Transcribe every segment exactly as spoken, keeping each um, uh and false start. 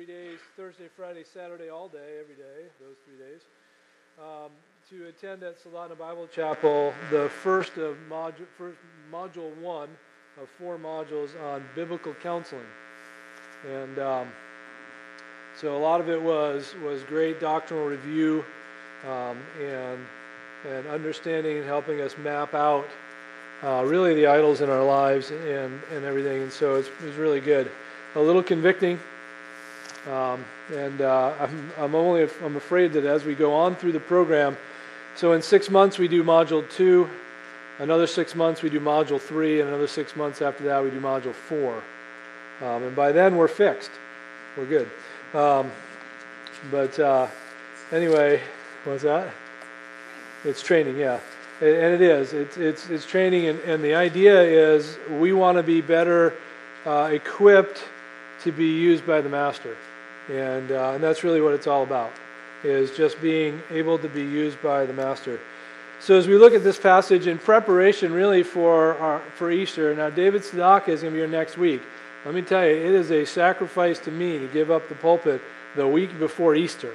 days, Thursday, Friday, Saturday, all day, every day, those three days, um, to attend at Soldotna Bible Chapel the first of module, first module one of four modules on biblical counseling. And um, so a lot of it was was great doctrinal review um, and and understanding and helping us map out uh, really the idols in our lives and, and everything. And so it's, it was really good. A little convicting. Um, and uh, I'm, I'm only I'm afraid that as we go on through the program, so in six months we do module two, another six months we do module three, and another six months after that we do module four. Um, and by then we're fixed. We're good. Um, but uh, anyway, what's that? It's training, yeah. And it is. It's it's, it's training, and, and the idea is we want to be better uh, equipped to be used by the Master. And uh, and that's really what it's all about, is just being able to be used by the Master. So as we look at this passage in preparation really for our, for Easter, now David Sadaka is going to be here next week. Let me tell you, it is a sacrifice to me to give up the pulpit the week before Easter.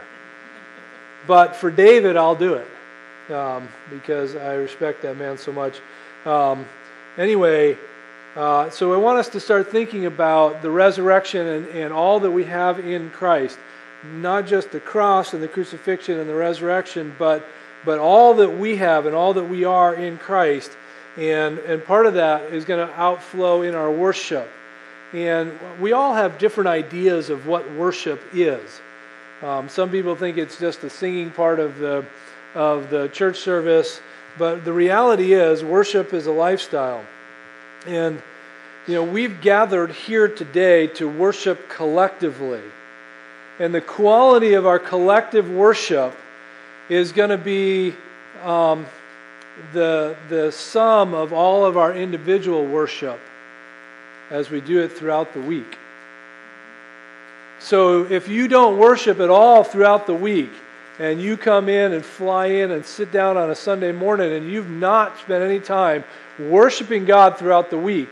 But for David, I'll do it um, because I respect that man so much. Um, anyway, uh, so I want us to start thinking about the resurrection and, and all that we have in Christ. Not just the cross and the crucifixion and the resurrection, but but all that we have and all that we are in Christ. And, and part of that is going to outflow in our worship. And we all have different ideas of what worship is. Um, some people think it's just the singing part of the of the church service, but the reality is worship is a lifestyle. And you know, we've gathered here today to worship collectively. And the quality of our collective worship is going to be um, the the sum of all of our individual worship as we do it throughout the week. So if you don't worship at all throughout the week, and you come in and fly in and sit down on a Sunday morning, and you've not spent any time worshiping God throughout the week,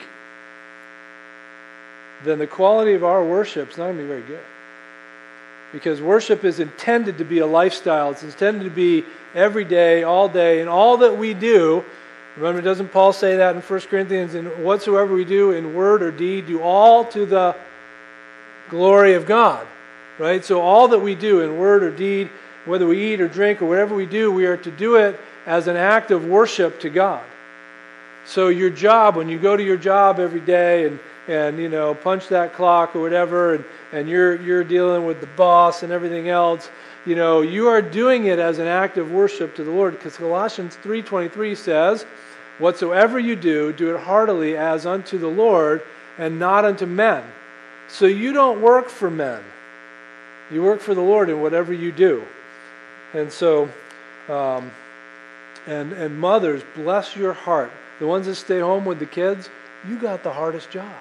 then the quality of our worship is not going to be very good. Because worship is intended to be a lifestyle. It's intended to be every day, all day, and all that we do. Remember, doesn't Paul say that in First Corinthians? And whatsoever we do in word or deed, do all to the glory of God. Right? So all that we do in word or deed, whether we eat or drink or whatever we do, we are to do it as an act of worship to God. So your job, when you go to your job every day and and you know punch that clock or whatever, and, and you're you're dealing with the boss and everything else, you know you are doing it as an act of worship to the Lord, because Colossians three twenty-three says, "Whatsoever you do, do it heartily as unto the Lord and not unto men." So you don't work for men; you work for the Lord in whatever you do. And so, um, and and mothers, bless your heart. The ones that stay home with the kids, you got the hardest job.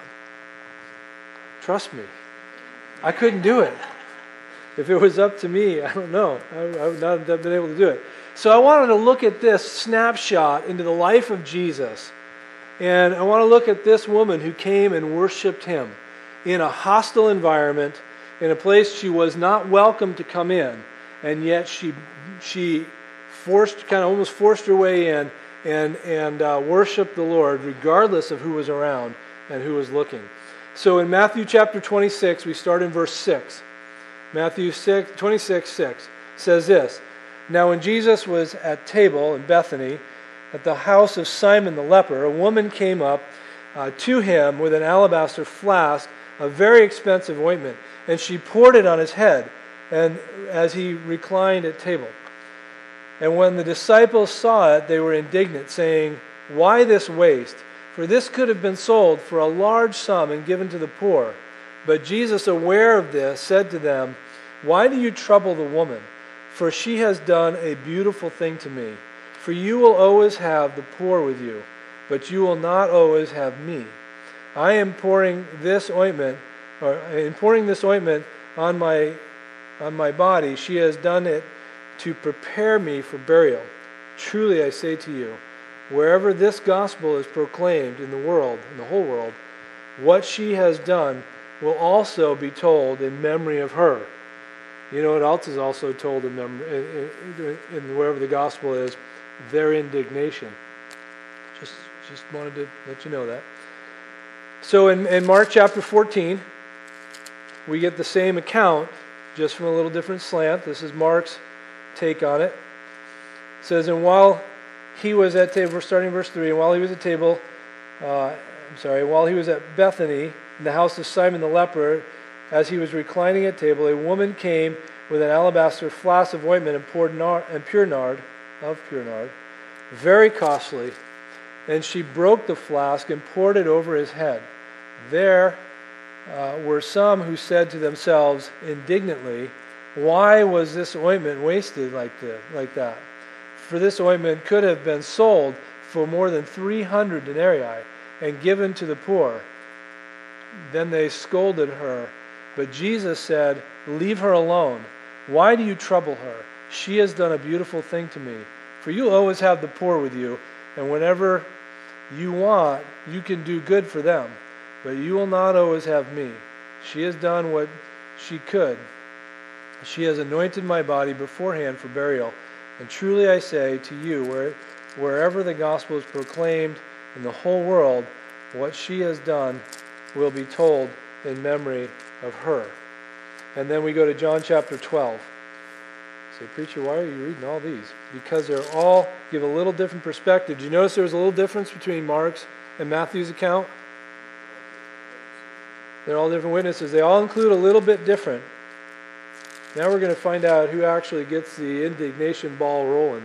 Trust me. I couldn't do it. If it was up to me, I don't know. I, I would not have been able to do it. So I wanted to look at this snapshot into the life of Jesus. And I want to look at this woman who came and worshiped Him in a hostile environment, in a place she was not welcome to come in. And yet she she forced, kind of almost forced her way in and, and uh, worshiped the Lord regardless of who was around and who was looking. So in Matthew chapter twenty-six, we start in verse six. Matthew twenty-six, six says this, "Now when Jesus was at table in Bethany, at the house of Simon the leper, a woman came up uh, to him with an alabaster flask of very expensive ointment, and she poured it on his head, and as he reclined at table. And when the disciples saw it, they were indignant, saying, 'Why this waste? For this could have been sold for a large sum and given to the poor.' But Jesus, aware of this, said to them, 'Why do you trouble the woman? For she has done a beautiful thing to me. For you will always have the poor with you, but you will not always have me. I am pouring this ointment, or in pouring this ointment on my on my body, she has done it to prepare me for burial. Truly I say to you, wherever this gospel is proclaimed in the world, in the whole world, what she has done will also be told in memory of her. You know what else is also told in, mem- in, in, in wherever the gospel is? Their indignation. Just, just wanted to let you know that. So in, in Mark chapter fourteen, we get the same account, just from a little different slant. This is Mark's take on it. It says, and while he was at table, we're starting verse three, and while he was at table, uh, I'm sorry, while he was at Bethany, in the house of Simon the leper, as he was reclining at table, a woman came with an alabaster flask of ointment and poured nard, and pure nard, of pure nard, very costly, and she broke the flask and poured it over his head. There uh, were some who said to themselves indignantly, why was this ointment wasted like, the, like that? For this ointment could have been sold for more than three hundred denarii and given to the poor. Then they scolded her. But Jesus said, leave her alone. Why do you trouble her? She has done a beautiful thing to me. For you always have the poor with you, and whenever you want, you can do good for them. But you will not always have me. She has done what she could. She has anointed my body beforehand for burial. And truly I say to you, where, wherever the gospel is proclaimed in the whole world, what she has done will be told in memory of her. And then we go to John chapter twelve. Say, preacher, why are you reading all these? Because they're all give a little different perspective. Do you notice there's a little difference between Mark's and Matthew's account? They're all different witnesses. They all include a little bit different. Now we're going to find out who actually gets the indignation ball rolling.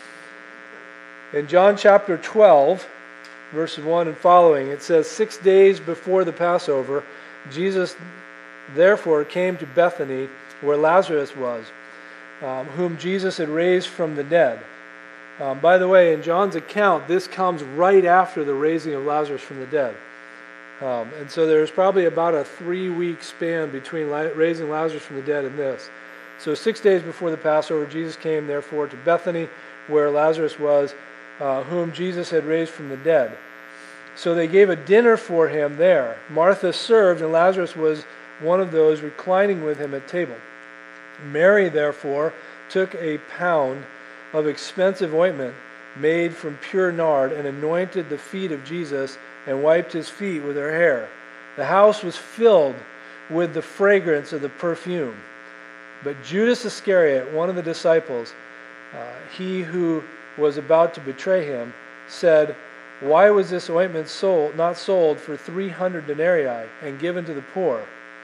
In John chapter twelve, verses one and following, it says, six days before the Passover, Jesus therefore came to Bethany, where Lazarus was, um, whom Jesus had raised from the dead. Um, by the way, in John's account, this comes right after the raising of Lazarus from the dead. Um, and so there's probably about a three-week span between la- raising Lazarus from the dead and this. So six days before the Passover, Jesus came therefore to Bethany, where Lazarus was, uh, whom Jesus had raised from the dead. So they gave a dinner for him there. Martha served, and Lazarus was one of those reclining with him at table. Mary, therefore, took a pound of expensive ointment made from pure nard and anointed the feet of Jesus and wiped his feet with her hair. The house was filled with the fragrance of the perfume. But Judas Iscariot, one of the disciples, uh, he who was about to betray him, said, why was this ointment sold, not sold for three hundred denarii and given to the poor?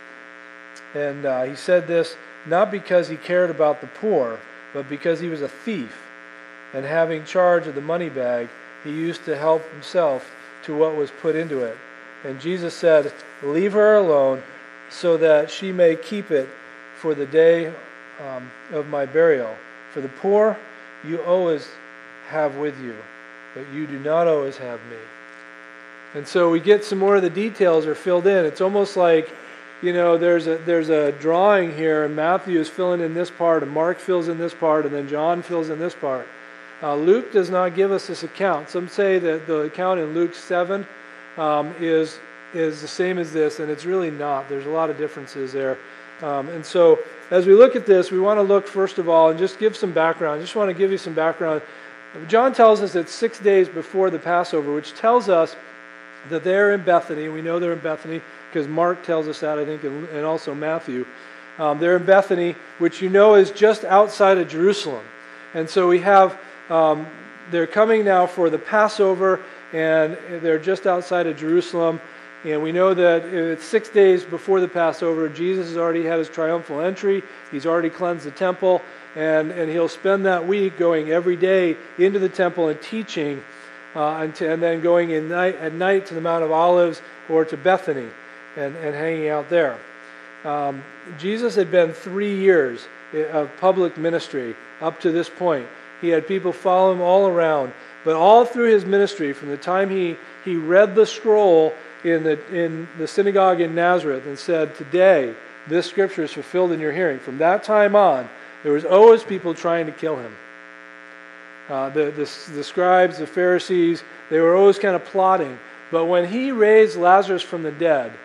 And uh, he said this not because he cared about the poor, but because he was a thief. And having charge of the money bag, he used to help himself to what was put into it. And Jesus said, leave her alone, so that she may keep it for the day um, of my burial. For the poor you always have with you, but you do not always have me. And so we get some more of the details are filled in. It's almost like, you know, there's a there's a drawing here, and Matthew is filling in this part, and Mark fills in this part, and then John fills in this part. Uh, Luke does not give us this account. Some say that the account in Luke seven um, is is the same as this, and it's really not. There's a lot of differences there. Um, and so as we look at this, we want to look first of all and just give some background. I just want to give you some background. John tells us that six days before the Passover, which tells us that they're in Bethany. We know they're in Bethany because Mark tells us that, I think, and also Matthew. Um, they're in Bethany, which you know is just outside of Jerusalem. And so we have, um, they're coming now for the Passover, and they're just outside of Jerusalem. And we know that it's six days before the Passover. Jesus has already had his triumphal entry. He's already cleansed the temple. And, and he'll spend that week going every day into the temple and teaching, uh, and, to, and then going in night, at night to the Mount of Olives or to Bethany and, and hanging out there. Um, Jesus had been three years of public ministry up to this point. He had people follow him all around. But all through his ministry, from the time he, he read the scroll in the, in the synagogue in Nazareth and said, today, this scripture is fulfilled in your hearing. From that time on, there was always people trying to kill him. Uh, the, the, the scribes, the Pharisees, they were always kind of plotting. But when he raised Lazarus from the dead,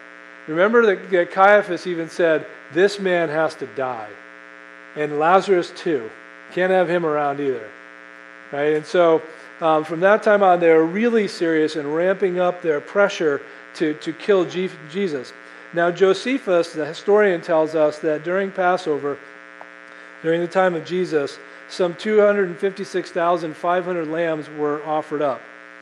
Remember that, that Caiaphas even said, this man has to die. And Lazarus too. Can't have him around either. Right? And so um, from that time on, they were really serious and ramping up their pressure to, to kill G- Jesus. Now Josephus, the historian, tells us that during Passover, during the time of Jesus, some two hundred fifty-six thousand five hundred lambs were offered up.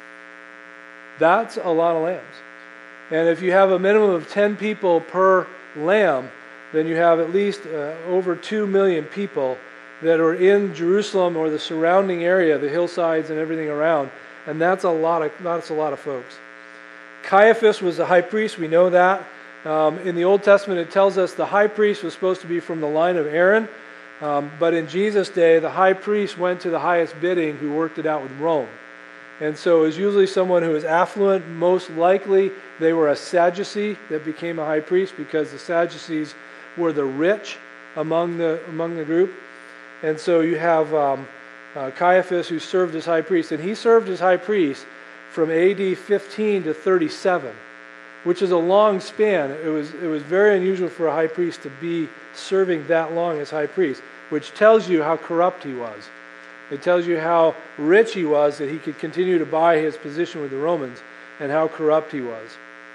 That's a lot of lambs. And if you have a minimum of ten people per lamb, then you have at least uh, over two million people that are in Jerusalem or the surrounding area, the hillsides and everything around. And that's a lot of that's a lot of folks. Caiaphas was the high priest, we know that. Um, in the Old Testament, it tells us the high priest was supposed to be from the line of Aaron. Um, but in Jesus' day, the high priest went to the highest bidding who worked it out with Rome. And so it was usually someone who was affluent. Most likely they were a Sadducee that became a high priest, because the Sadducees were the rich among the among the group. And so you have um, uh, Caiaphas, who served as high priest. And he served as high priest from A D fifteen to thirty-seven, which is a long span. It was it was very unusual for a high priest to be serving that long as high priest, which tells you how corrupt he was. It tells you how rich he was, that he could continue to buy his position with the Romans, and how corrupt he was.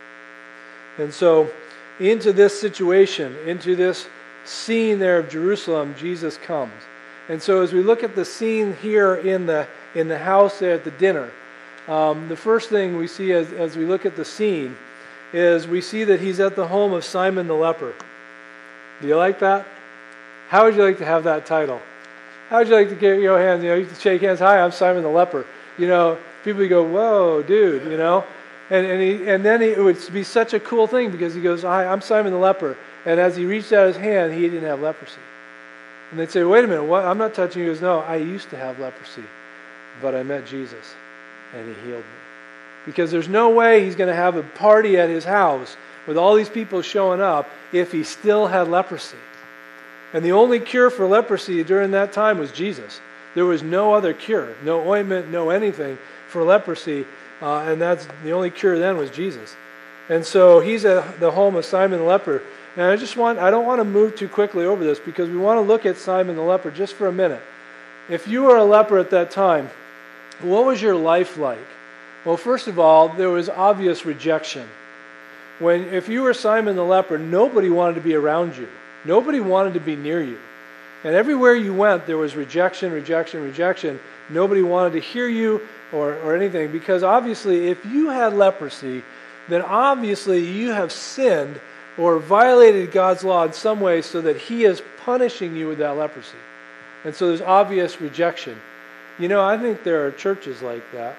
And so into this situation, into this scene there of Jerusalem, Jesus comes. And so as we look at the scene here in the in the house there at the dinner, um, the first thing we see as, as we look at the scene is we see that he's at the home of Simon the leper. Do you like that? How would you like to have that title? How would you like to get your hands, you know, you can shake hands, hi, I'm Simon the leper. You know, people would go, whoa, dude, you know. And and, he, and then he, it would be such a cool thing, because he goes, hi, I'm Simon the leper. And as he reached out his hand, he didn't have leprosy. And they'd say, wait a minute, what? I'm not touching you. He goes, no, I used to have leprosy, but I met Jesus, and he healed me. Because there's no way he's going to have a party at his house with all these people showing up if he still had leprosy. And the only cure for leprosy during that time was Jesus. There was no other cure, no ointment, no anything for leprosy, uh, and that's the only cure then was Jesus. And so he's at the home of Simon the leper. And I just want, I don't want to move too quickly over this, because we want to look at Simon the leper just for a minute. If you were a leper at that time, what was your life like? Well, first of all, there was obvious rejection. When, if you were Simon the leper, nobody wanted to be around you. Nobody wanted to be near you. And everywhere you went, there was rejection, rejection, rejection. Nobody wanted to hear you or, or anything, because obviously if you had leprosy, then obviously you have sinned or violated God's law in some way, so that he is punishing you with that leprosy. And so there's obvious rejection. You know, I think there are churches like that.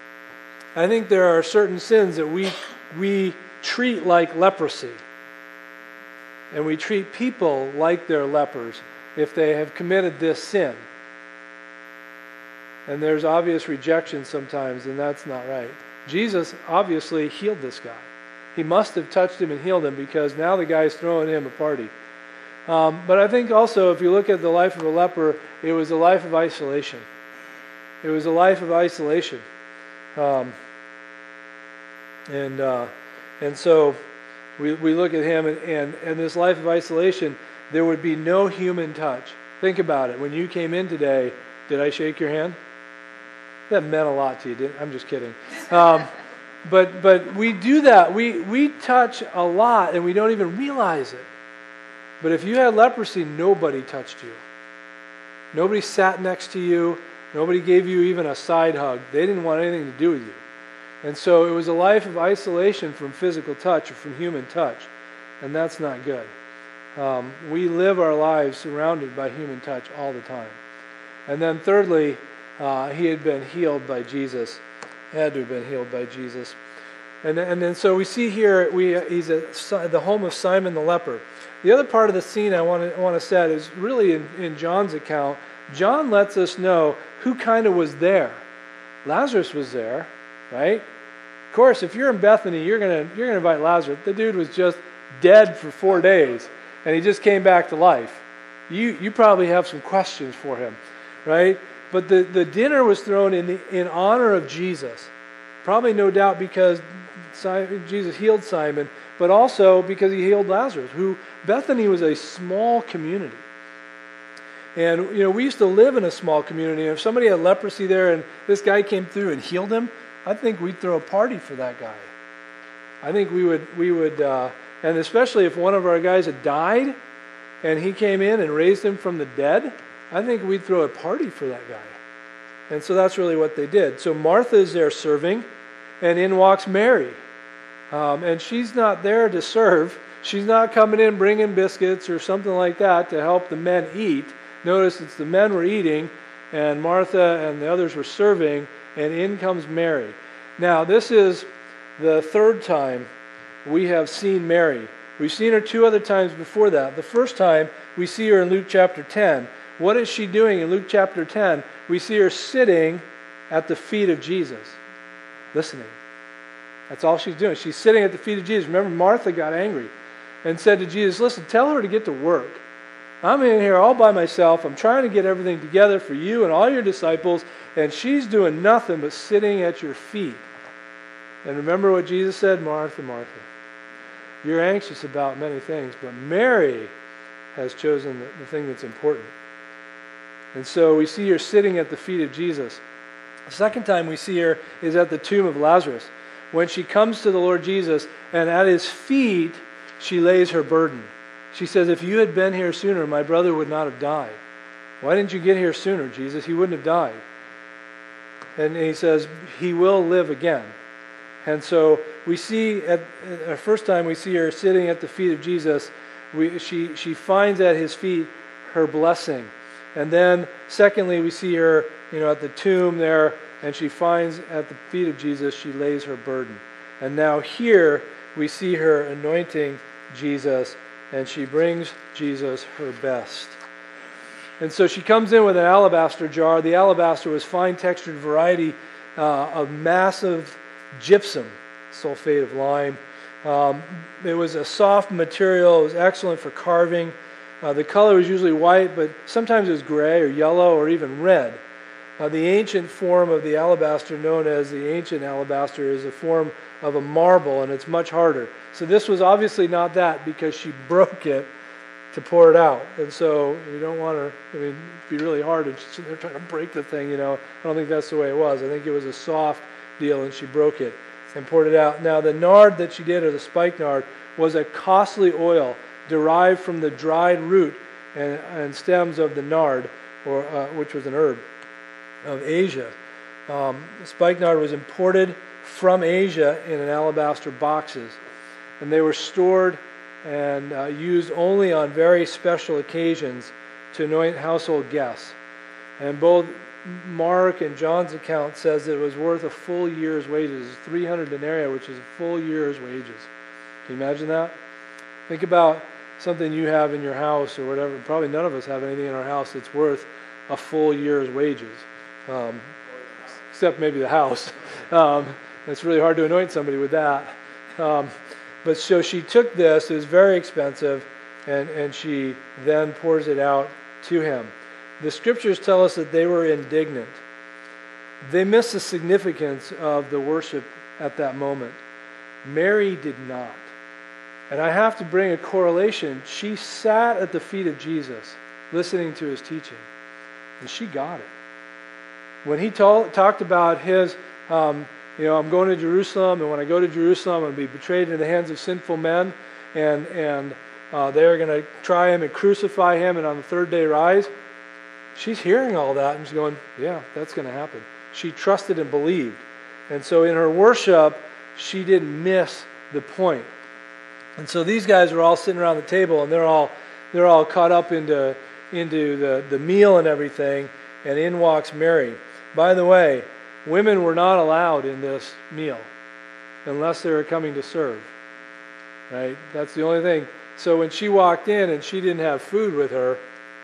I think there are certain sins that we we treat like leprosy. And we treat people like they're lepers if they have committed this sin. And there's obvious rejection sometimes, and that's not right. Jesus obviously healed this guy. He must have touched him and healed him, because now the guy's throwing him a party. Um, but I think also, if you look at the life of a leper, it was a life of isolation. It was a life of isolation. Um, and uh, and so we we look at him, and, and, and this life of isolation, there would be no human touch. Think about it. When you came in today, did I shake your hand? That meant a lot to you, didn't I'm just kidding. Um, but but we do that. We, we touch a lot, and we don't even realize it. But if you had leprosy, nobody touched you. Nobody sat next to you. Nobody gave you even a side hug. They didn't want anything to do with you. And so it was a life of isolation from physical touch or from human touch. And that's not good. Um, we live our lives surrounded by human touch all the time. And then thirdly, uh, he had been healed by Jesus. Had to have been healed by Jesus. And, and then so we see here, we he's at the home of Simon the leper. The other part of the scene I want to, want to set is really in, in John's account. John lets us know who kind of was there. Lazarus was there, right? Of course, if you're in Bethany, you're gonna you're gonna invite Lazarus. The dude was just dead for four days, and he just came back to life. You you probably have some questions for him, right? But the, the dinner was thrown in the, in honor of Jesus. Probably no doubt because Simon, Jesus healed Simon, but also because he healed Lazarus, who Bethany was a small community. And, you know, we used to live in a small community. And if somebody had leprosy there and this guy came through and healed him, I think we'd throw a party for that guy. I think we would, we would, uh, and especially if one of our guys had died and he came in and raised him from the dead, I think we'd throw a party for that guy. And so that's really what they did. So Martha is there serving, and in walks Mary. Um, and she's not there to serve. She's not coming in bringing biscuits or something like that to help the men eat. Notice it's the men were eating, and Martha and the others were serving, and in comes Mary. Now, this is the third time we have seen Mary. We've seen her two other times before that. The first time, we see her in Luke chapter ten. What is she doing in Luke chapter ten? We see her sitting at the feet of Jesus, listening. That's all she's doing. She's sitting at the feet of Jesus. Remember, Martha got angry and said to Jesus, listen, tell her to get to work. I'm in here all by myself. I'm trying to get everything together for you and all your disciples, and she's doing nothing but sitting at your feet. And remember what Jesus said, Martha, Martha, you're anxious about many things, but Mary has chosen the, the thing that's important. And so we see her sitting at the feet of Jesus. The second time we see her is at the tomb of Lazarus, when she comes to the Lord Jesus, and at his feet she lays her burden. She says, if you had been here sooner, my brother would not have died. Why didn't you get here sooner, Jesus? He wouldn't have died. And he says, he will live again. And so we see, at the first time we see her sitting at the feet of Jesus, we, she, she finds at his feet her blessing. And then, secondly, we see her, you know, at the tomb there, and she finds at the feet of Jesus, she lays her burden. And now here, we see her anointing Jesus, and she brings Jesus her best. And so she comes in with an alabaster jar. The alabaster was fine-textured variety uh, of massive gypsum, sulfate of lime. Um, it was a soft material. It was excellent for carving. Uh, the color was usually white, but sometimes it was gray or yellow or even red. Uh, the ancient form of the alabaster, known as the ancient alabaster, is a form of a marble, and it's much harder. So this was obviously not that, because she broke it to pour it out. And so you don't want to, I mean, it'd be really hard, and she's there trying to break the thing, you know. I don't think that's the way it was. I think it was a soft deal, and she broke it and poured it out. Now, the nard that she did, or the spikenard, was a costly oil derived from the dried root and, and stems of the nard, or uh, which was an herb of Asia. Um, spikenard was imported from Asia in an alabaster boxes, and they were stored and uh, used only on very special occasions to anoint household guests. And both Mark and John's account says that it was worth a full year's wages, three hundred denarii, which is a full year's wages. Can you imagine that? Think about something you have in your house or whatever. Probably none of us have anything in our house that's worth a full year's wages, um, except maybe the house. Um, it's really hard to anoint somebody with that. Um, but so she took this, it was very expensive, and, and she then pours it out to him. The scriptures tell us that they were indignant. They missed the significance of the worship at that moment. Mary did not. And I have to bring a correlation. She sat at the feet of Jesus, listening to his teaching, and she got it. When he told, talked about his, um, you know, I'm going to Jerusalem, and when I go to Jerusalem, I'm going to be betrayed into the hands of sinful men, and and uh, they're going to try him and crucify him, and on the third day rise. She's hearing all that, and she's going, yeah, that's going to happen. She trusted and believed. And so in her worship, she didn't miss the point. And so these guys are all sitting around the table, and they're all they're all caught up into into the, the meal and everything, and in walks Mary. By the way, women were not allowed in this meal unless they were coming to serve. Right? That's the only thing. So when she walked in and she didn't have food with her,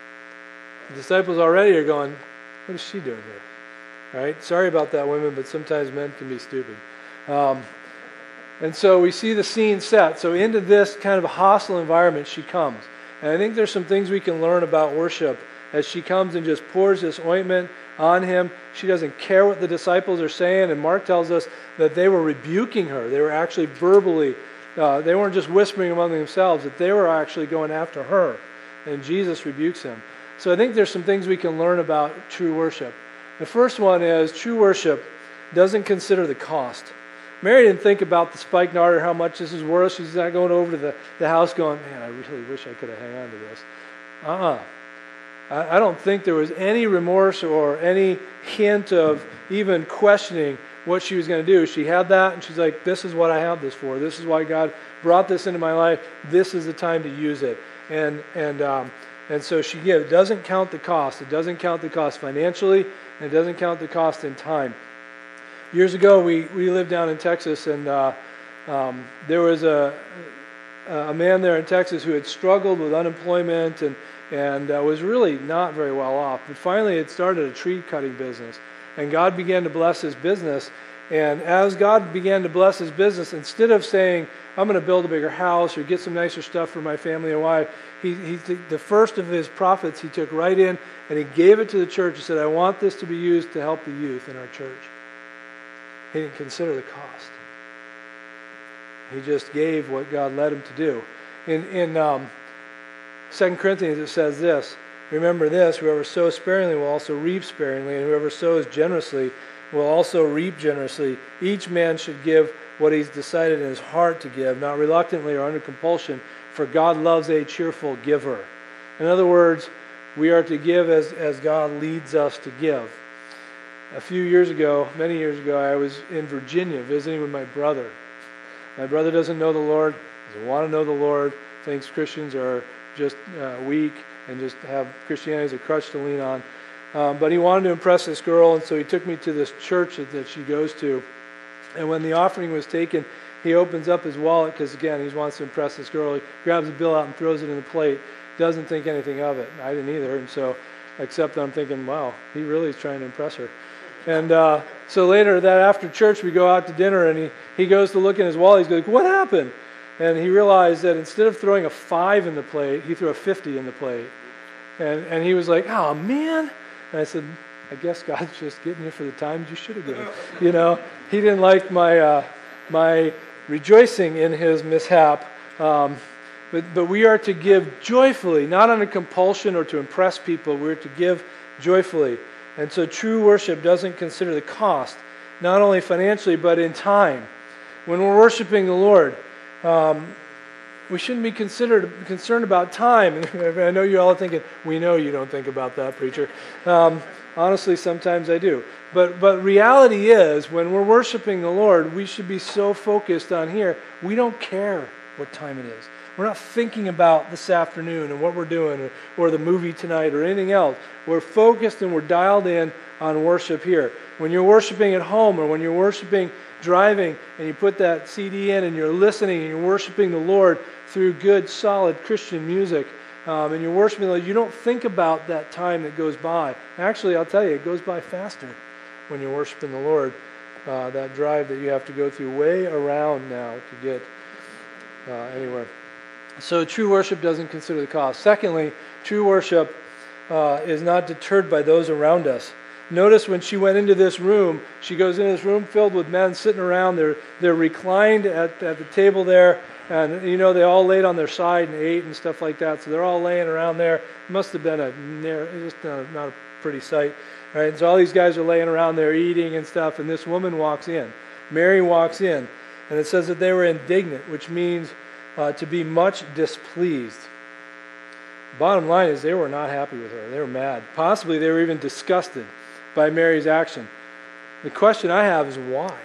the disciples already are going, what is she doing here? Right? Sorry about that, women, but sometimes men can be stupid. Um, and so we see the scene set. So into this kind of a hostile environment she comes. And I think there's some things we can learn about worship as she comes and just pours this ointment on him. She doesn't care what the disciples are saying. And Mark tells us that they were rebuking her. They were actually verbally uh, they weren't just whispering among themselves, that they were actually going after her. And Jesus rebukes him. So I think there's some things we can learn about true worship. The first one is true worship doesn't consider the cost. Mary didn't think about the spikenard or how much this is worth. She's not going over to the, the house going, man, I really wish I could have hung on to this. Uh-uh. I, I don't think there was any remorse or any hint of even questioning what she was going to do. She had that, and she's like, this is what I have this for. This is why God brought this into my life. This is the time to use it. And and um, and so she gives. It doesn't count the cost. It doesn't count the cost financially, and it doesn't count the cost in time. Years ago, we, we lived down in Texas, and uh, um, there was a a man there in Texas who had struggled with unemployment and and uh, was really not very well off. But finally, had started a tree cutting business, and God began to bless his business. And as God began to bless his business, instead of saying, I'm going to build a bigger house or get some nicer stuff for my family and wife, he, he the first of his profits he took right in and he gave it to the church. He said, I want this to be used to help the youth in our church. He didn't consider the cost. He just gave what God led him to do. In, in um, Second Corinthians it says this, remember this, whoever sows sparingly will also reap sparingly, and whoever sows generously will also reap generously. Each man should give what he's decided in his heart to give, not reluctantly or under compulsion, for God loves a cheerful giver. In other words, we are to give as, as God leads us to give. A few years ago, many years ago, I was in Virginia visiting with my brother. My brother doesn't know the Lord, doesn't want to know the Lord, thinks Christians are just uh, weak and just have Christianity as a crutch to lean on. Um, but he wanted to impress this girl, and so he took me to this church that, that she goes to. And when the offering was taken, he opens up his wallet because, again, he wants to impress this girl. He grabs the bill out and throws it in the plate. Doesn't think anything of it. I didn't either. And so, except I'm thinking, wow, he really is trying to impress her. And uh, so later, that after church, we go out to dinner, and he, he goes to look in his wallet. He's going, what happened? And he realized that instead of throwing a five in the plate, he threw a fifty in the plate. And and he was like, oh, man. And I said, I guess God's just getting you for the times you should have given. You know, he didn't like my uh, my rejoicing in his mishap. Um, but, but we are to give joyfully, not under compulsion or to impress people. We're to give joyfully. And so true worship doesn't consider the cost, not only financially, but in time. When we're worshiping the Lord, um, we shouldn't be considered concerned about time. I know you're all thinking, we know you don't think about that, preacher. Um, honestly, sometimes I do. But but reality is, when we're worshiping the Lord, we should be so focused on here, we don't care what time it is. We're not thinking about this afternoon and what we're doing or, or the movie tonight or anything else. We're focused and we're dialed in on worship here. When you're worshiping at home or when you're worshiping driving and you put that C D in and you're listening and you're worshiping the Lord through good, solid Christian music, um, and you're worshiping the Lord, you don't think about that time that goes by. Actually, I'll tell you, it goes by faster when you're worshiping the Lord. Uh, that drive that you have to go through way around now to get uh, anywhere. So true worship doesn't consider the cost. Secondly, true worship uh, is not deterred by those around us. Notice when she went into this room, she goes into this room filled with men sitting around. They're they're reclined at, at the table there, and you know they all laid on their side and ate and stuff like that. So they're all laying around there. It must have been a just not a, not a pretty sight, right? And so all these guys are laying around there eating and stuff, and this woman walks in. Mary walks in, and it says that they were indignant, which means uh, to be much displeased. Bottom line is they were not happy with her. They were mad. Possibly they were even disgusted by Mary's action. The question I have is why?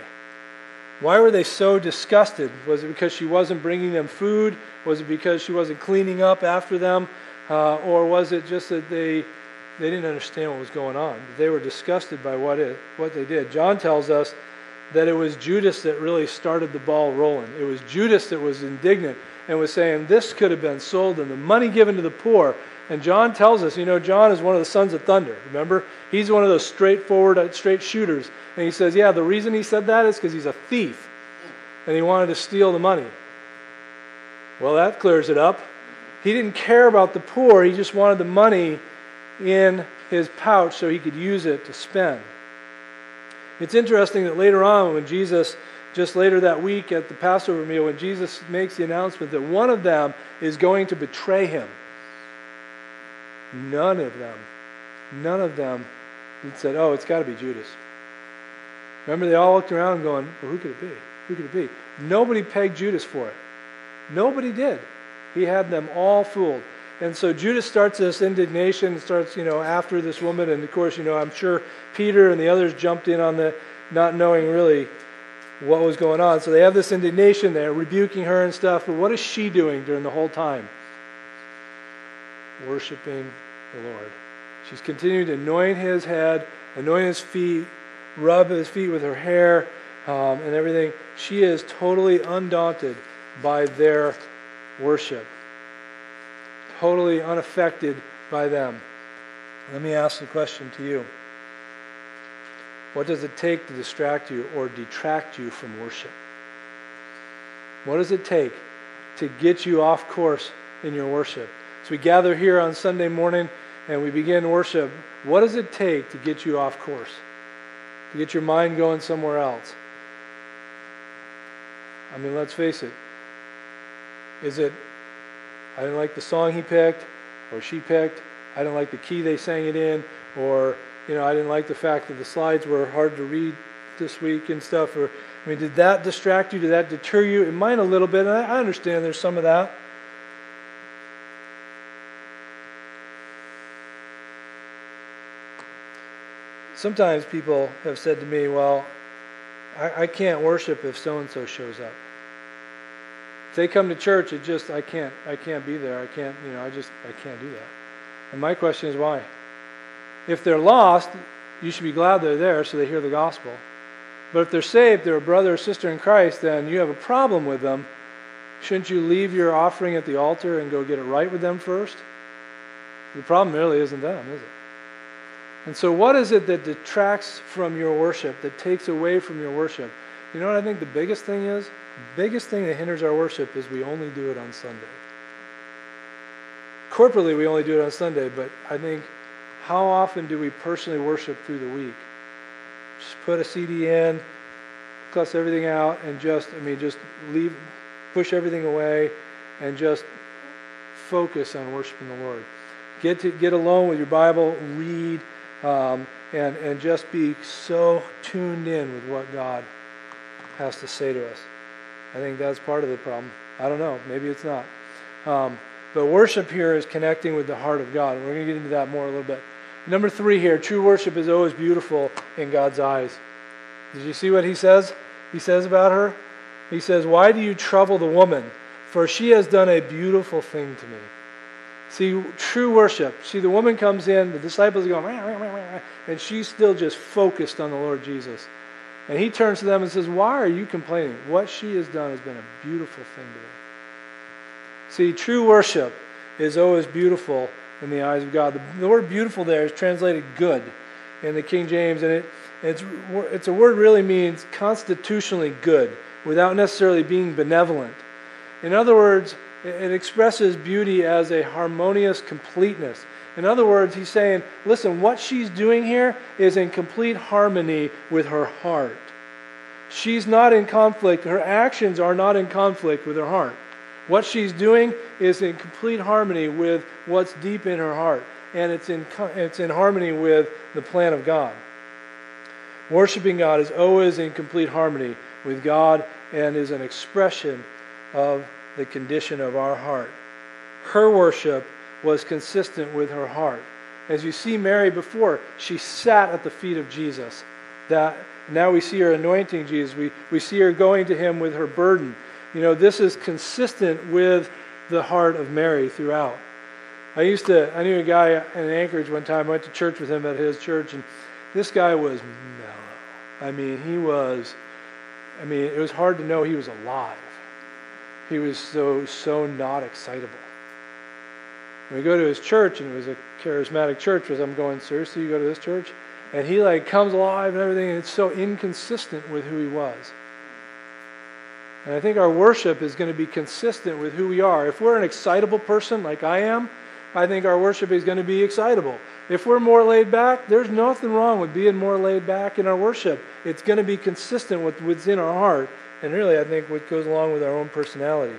Why were they so disgusted? Was it because she wasn't bringing them food? Was it because she wasn't cleaning up after them? Uh, or was it just that they they didn't understand what was going on? They were disgusted by what it what they did. John tells us that it was Judas that really started the ball rolling. It was Judas that was indignant and was saying, this could have been sold and the money given to the poor. And John tells us, you know, John is one of the sons of thunder, remember? He's one of those straightforward, straight shooters. And he says, yeah, the reason he said that is because he's a thief. And he wanted to steal the money. Well, that clears it up. He didn't care about the poor. He just wanted the money in his pouch so he could use it to spend. It's interesting that later on when Jesus just later that week at the Passover meal when Jesus makes the announcement that one of them is going to betray him. None of them, none of them said, oh, it's got to be Judas. Remember, they all looked around going, well, who could it be? Who could it be? Nobody pegged Judas for it. Nobody did. He had them all fooled. And so Judas starts this indignation, starts, you know, after this woman. And of course, you know, I'm sure Peter and the others jumped in on the not knowing really what was going on. So they have this indignation. They're rebuking her and stuff. But what is she doing during the whole time? Worshiping the Lord. She's continuing to anoint his head, anoint his feet, rub his feet with her hair um, and everything. She is totally undaunted by their worship. Totally unaffected by them. Let me ask the question to you. What does it take to distract you or detract you from worship? What does it take to get you off course in your worship? So we gather here on Sunday morning and we begin worship. What does it take to get you off course? To get your mind going somewhere else? I mean, let's face it. Is it, I didn't like the song he picked or she picked. I didn't like the key they sang it in. Or, you know, I didn't like the fact that the slides were hard to read this week and stuff. Or, I mean, did that distract you? Did that deter you? It might a little bit. And I, I understand there's some of that. Sometimes people have said to me, well, I, I can't worship if so-and-so shows up. If they come to church, it just, I can't, I can't be there. I can't, you know, I just, I can't do that. And my question is why? If they're lost, you should be glad they're there so they hear the gospel. But if they're saved, they're a brother or sister in Christ, then you have a problem with them. Shouldn't you leave your offering at the altar and go get it right with them first? The problem really isn't them, is it? And so what is it that detracts from your worship, that takes away from your worship? You know what I think the biggest thing is? The biggest thing that hinders our worship is we only do it on Sunday. Corporately, we only do it on Sunday, but I think how often do we personally worship through the week? Just put a C D in, cuss everything out, and just, I mean, just leave, push everything away, and just focus on worshiping the Lord. Get to get alone with your Bible, read, Um, and, and just be so tuned in with what God has to say to us. I think that's part of the problem. I don't know. Maybe it's not. Um, but worship here is connecting with the heart of God. And we're going to get into that more a little bit. Number three here, true worship is always beautiful in God's eyes. Did you see what he says? He says about her? He says, why do you trouble the woman? For she has done a beautiful thing to me. See, true worship. See, the woman comes in, the disciples are going, rah, rah, rah, rah, and she's still just focused on the Lord Jesus. And he turns to them and says, why are you complaining? What she has done has been a beautiful thing to me. See, true worship is always beautiful in the eyes of God. The, the word beautiful there is translated good in the King James, and it, it's, it's a word really means constitutionally good, without necessarily being benevolent. In other words, it expresses beauty as a harmonious completeness. In other words, he's saying, listen, what she's doing here is in complete harmony with her heart. She's not in conflict. Her actions are not in conflict with her heart. What she's doing is in complete harmony with what's deep in her heart. And it's in, it's in harmony with the plan of God. Worshiping God is always in complete harmony with God and is an expression of the condition of our heart. Her worship was consistent with her heart. As you see Mary before, she sat at the feet of Jesus. That now we see her anointing Jesus. We, we see her going to him with her burden. You know, this is consistent with the heart of Mary throughout. I used to, I knew a guy in Anchorage one time. I went to church with him at his church, and this guy was mellow. I mean, he was, I mean, it was hard to know he was alive. He was so, so not excitable. And we go to his church, and it was a charismatic church, because I'm going, seriously, you go to this church? And he like comes alive and everything, and it's so inconsistent with who he was. And I think our worship is going to be consistent with who we are. If we're an excitable person like I am, I think our worship is going to be excitable. If we're more laid back, there's nothing wrong with being more laid back in our worship. It's going to be consistent with what's in our heart and really I think what goes along with our own personality.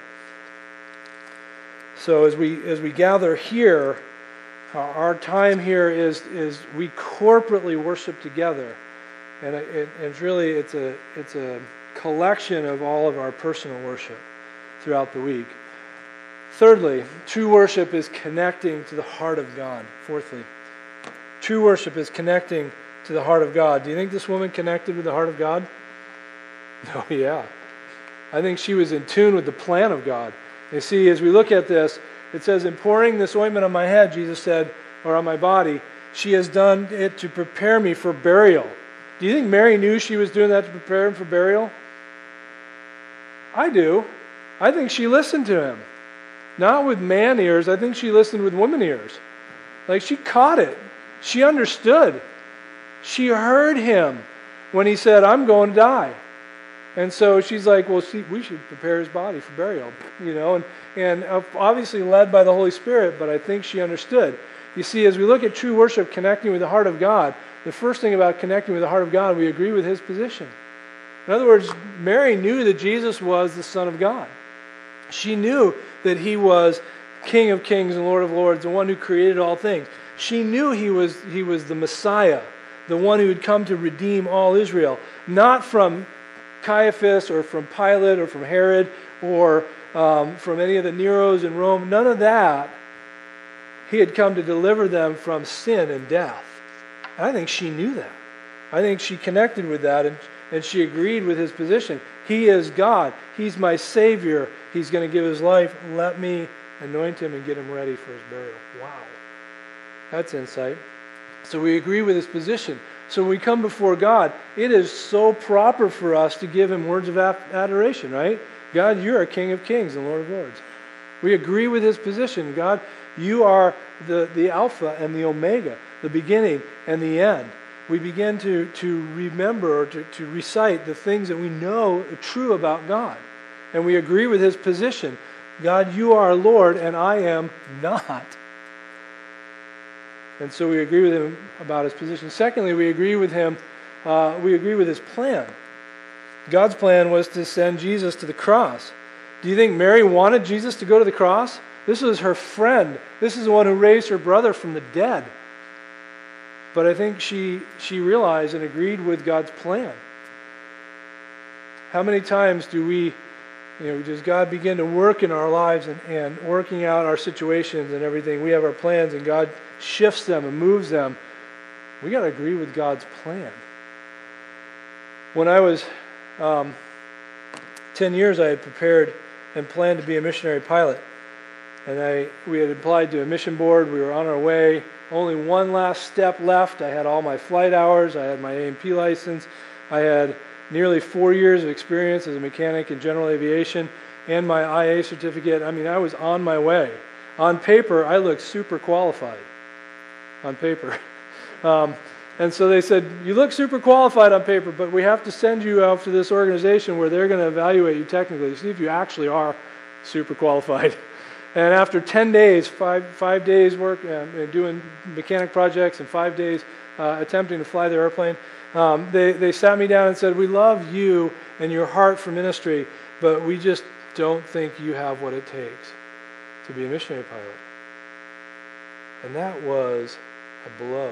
So as we as we gather here, our, our time here is is we corporately worship together, and it, it, it's really it's a it's a collection of all of our personal worship throughout the week. Thirdly, true worship is connecting to the heart of God. Fourthly, true worship is connecting to the heart of God. Do you think this woman connected with the heart of God? Oh, yeah. I think she was in tune with the plan of God. You see, as we look at this, it says, in pouring this ointment on my head, Jesus said, or on my body, she has done it to prepare me for burial. Do you think Mary knew she was doing that to prepare him for burial? I do. I think she listened to him. Not with man ears, I think she listened with woman ears. Like she caught it. She understood. She heard him when he said, I'm going to die. And so she's like, well, see, we should prepare his body for burial, you know, and, and obviously led by the Holy Spirit, but I think she understood. You see, as we look at true worship connecting with the heart of God, the first thing about connecting with the heart of God, we agree with his position. In other words, Mary knew that Jesus was the Son of God. She knew that he was King of Kings and Lord of Lords, the one who created all things. She knew he was, he was the Messiah, the one who had come to redeem all Israel, not from Caiaphas or from Pilate or from Herod or um, from any of the Neros in Rome. None of that. He had come to deliver them from sin and death. And I think she knew that. I think she connected with that and, and she agreed with his position. He is God. He's my Savior. He's going to give his life. Let me anoint him and get him ready for his burial. Wow. That's insight. So we agree with his position. So when we come before God, it is so proper for us to give him words of adoration, right? God, you're our King of Kings and Lord of Lords. We agree with his position. God, you are the, the Alpha and the Omega, the beginning and the end. We begin to, to remember or to, to recite the things that we know are true about God. And we agree with his position. God, you are Lord and I am not. And so we agree with him about his position. Secondly, we agree with him, uh, we agree with his plan. God's plan was to send Jesus to the cross. Do you think Mary wanted Jesus to go to the cross? This was her friend. This is the one who raised her brother from the dead. But I think she, she realized and agreed with God's plan. How many times do we, you know, does God begin to work in our lives and, and working out our situations and everything? We have our plans and God shifts them and moves them. We got to agree with God's plan. When I was um, ten years, I had prepared and planned to be a missionary pilot. And I we had applied to a mission board. We were on our way. Only one last step left. I had all my flight hours. I had my A M P license. I had nearly four years of experience as a mechanic in general aviation and my I A certificate. I mean, I was on my way. On paper, I looked super qualified. On paper. Um, and so they said, you look super qualified on paper, but we have to send you out to this organization where they're going to evaluate you technically to see if you actually are super qualified. And after ten days, five five days work, uh, doing mechanic projects and five days uh, attempting to fly the airplane, um, they, they sat me down and said, we love you and your heart for ministry, but we just don't think you have what it takes to be a missionary pilot. And that was a blow.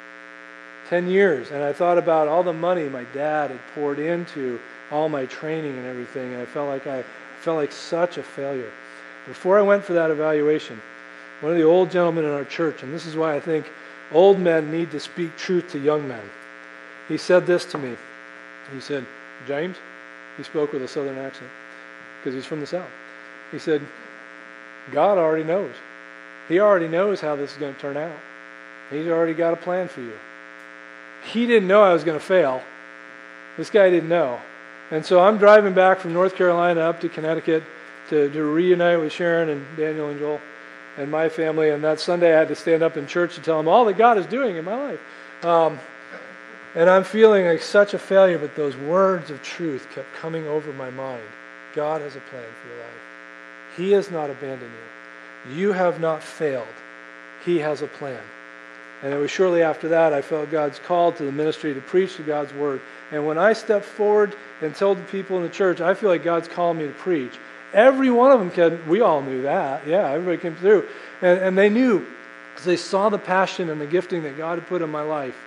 Ten years, and I thought about all the money my dad had poured into all my training and everything, and I felt like I felt like such a failure. Before I went for that evaluation, one of the old gentlemen in our church, and this is why I think old men need to speak truth to young men, he said this to me. He said, James, he spoke with a southern accent because he's from the South. He said, God already knows. He already knows how this is going to turn out. He's already got a plan for you. He didn't know I was going to fail. This guy didn't know. And so I'm driving back from North Carolina up to Connecticut to, to reunite with Sharon and Daniel and Joel and my family. And that Sunday I had to stand up in church and tell them all that God is doing in my life. Um, and I'm feeling like such a failure, but those words of truth kept coming over my mind. God has a plan for your life. He has not abandoned you. You have not failed. He has a plan. And it was shortly after that I felt God's call to the ministry to preach to God's Word. And when I stepped forward and told the people in the church, I feel like God's calling me to preach. Every one of them can, we all knew that. Yeah, everybody came through. And, and they knew, because they saw the passion and the gifting that God had put in my life.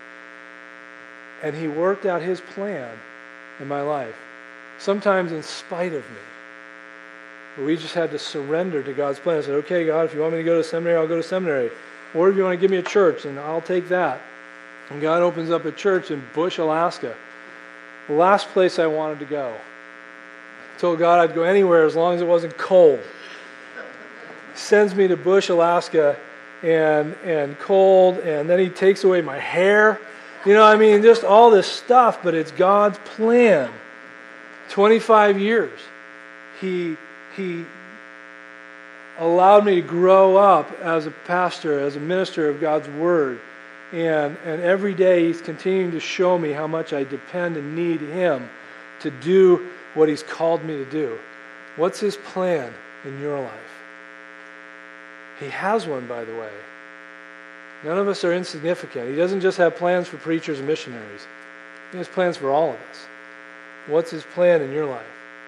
And He worked out His plan in my life, sometimes in spite of me. But we just had to surrender to God's plan. I said, okay, God, if you want me to go to seminary, I'll go to seminary. Or if you want to give me a church, then I'll take that. And God opens up a church in Bush, Alaska. The last place I wanted to go. I told God I'd go anywhere as long as it wasn't cold. He sends me to Bush, Alaska, and and cold, and then He takes away my hair. You know, I mean, just all this stuff, but it's God's plan. twenty-five years. He He allowed me to grow up as a pastor, as a minister of God's Word. And, and every day He's continuing to show me how much I depend and need Him to do what He's called me to do. What's His plan in your life? He has one, by the way. None of us are insignificant. He doesn't just have plans for preachers and missionaries. He has plans for all of us. What's His plan in your life?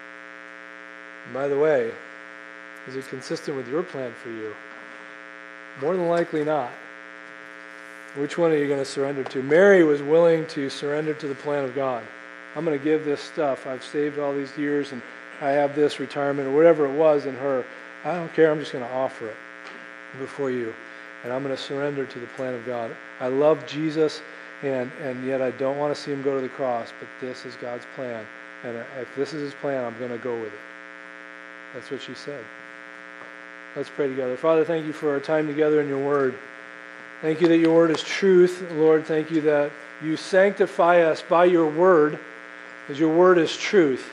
And by the way, is it consistent with your plan for you? More than likely not. Which one are you going to surrender to? Mary was willing to surrender to the plan of God. I'm going to give this stuff. I've saved all these years and I have this retirement or whatever it was in her. I don't care. I'm just going to offer it before you. And I'm going to surrender to the plan of God. I love Jesus and, and yet I don't want to see Him go to the cross, but this is God's plan. And if this is His plan, I'm going to go with it. That's what she said. Let's pray together. Father, thank You for our time together in Your Word. Thank You that Your Word is truth. Lord, thank You that You sanctify us by Your Word, as Your Word is truth.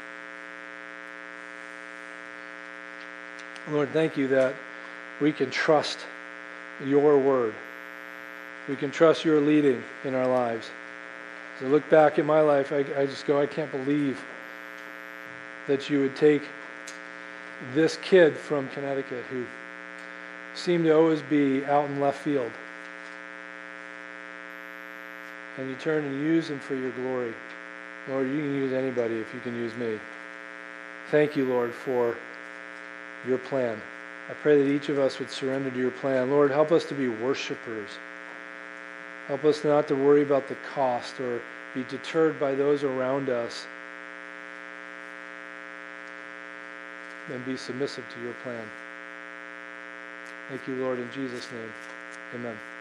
Lord, thank You that we can trust Your Word. We can trust Your leading in our lives. As I look back at my life, I, I just go, I can't believe that You would take this kid from Connecticut who seemed to always be out in left field, and You turn and use him for Your glory. Lord, You can use anybody if You can use me. Thank You, Lord, for Your plan. I pray that each of us would surrender to Your plan. Lord, help us to be worshipers. Help us not to worry about the cost or be deterred by those around us, and be submissive to Your plan. Thank You, Lord, in Jesus' name. Amen.